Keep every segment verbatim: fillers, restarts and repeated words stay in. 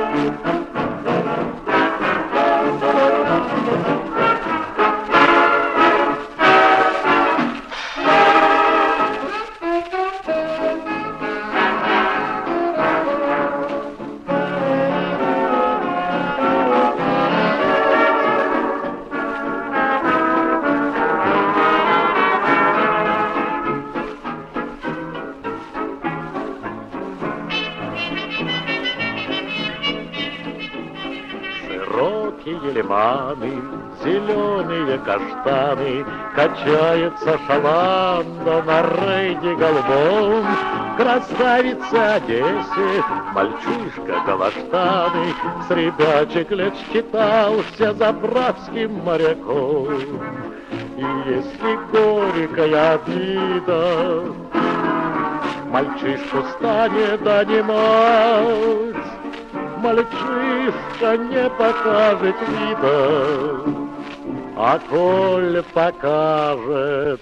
Широкие лиманы, зеленые каштаны, качается шаланда на рейде голубом. Красавица Одессе, мальчишка калаштаны, с ребячек лет считался заправским моряком. И если горькая обида мальчишку станет донимать, мальчишка не покажет вида, а коль покажет,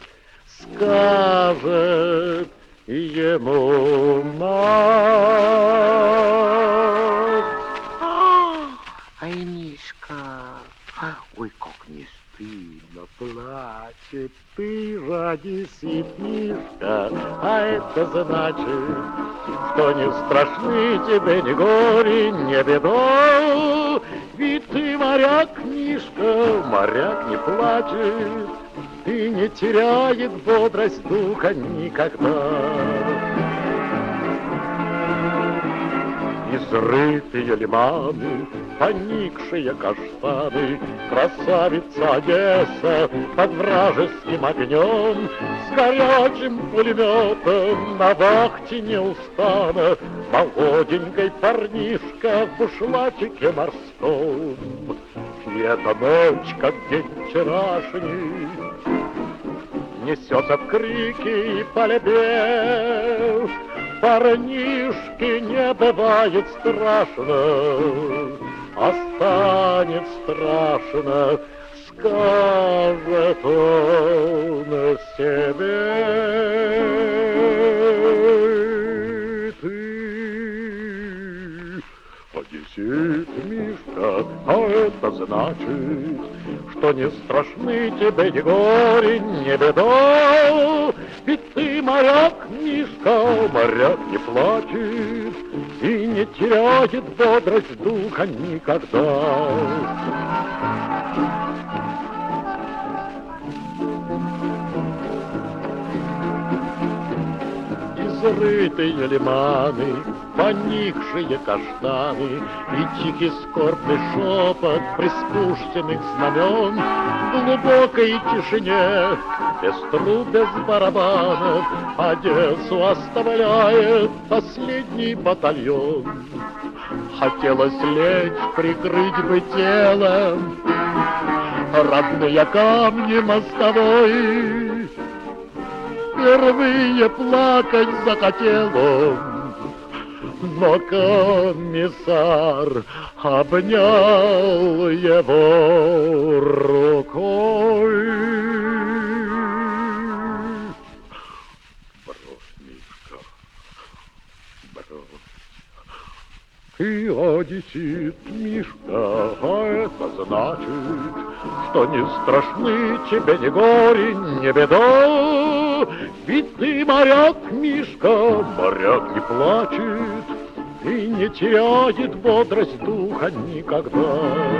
скажет ему мать. Ай, Мишка, ой, как не стыдно, Плачет ты, родись, Мишка, а это значит, что не страшны тебе ни горе, ни беда. Ведь ты моряк, Мишка, моряк не плачет и не теряет бодрость духа никогда. Изрытые лиманы, поникшие каштаны, красавица Одесса под вражеским огнем, с горячим пулеметом на вахте неустанно, молоденькой парнишка в бушлатике морском. И эта ночь, как день вчерашний, несется в крики и пальбе. Парнишке не бывает страшно, а станет страшно, скажет он себе. Ты одессит, Мишка, а это значит, что не страшны тебе ни горе, ни беда. Ведь ты моряк, Мишка, моряк не плачет и не теряет бодрость духа никогда. Изрытые лиманы, поникшие каштаны и тихий скорбный шепот приспущенных знамен в глубокой тишине, без труб, без барабанов, Одессу оставляет последний батальон. Хотелось лечь, прикрыть бы телом родные камни мостовой, впервые плакать захотел он, но комиссар обнял его рукой. Брось, Мишка, брось. Ты одессит, Мишка, а это значит, что не страшны тебе ни горе, ни беда. Ведь ты моряк, Мишка, моряк не плачет и не теряет бодрость духа никогда.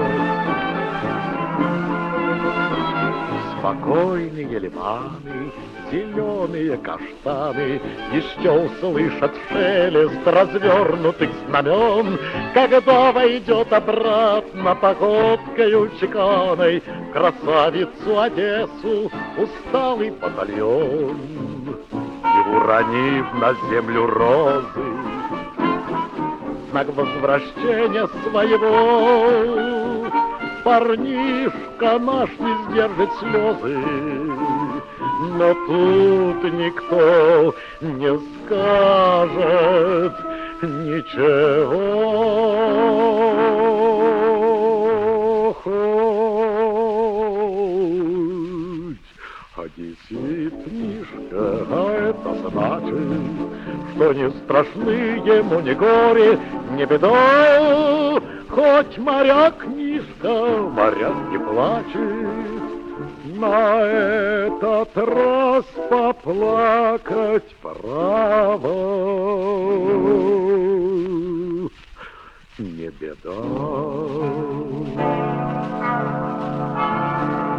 Спокойные лиманы, зеленые каштаны еще услышат шелест развернутых знамен, когда войдет обратно походкою чеканой красавицу Одессу усталый батальон. И уронив на землю розы, знак возвращения своего, парнишка наш не сдержит слезы. Но тут никто не скажет ничего. Хоть одессит, Мишка, а это значит, что не страшны ему ни горе, не беда, хоть моряк низко, моряк не плачет. На этот раз поплакать право не беда.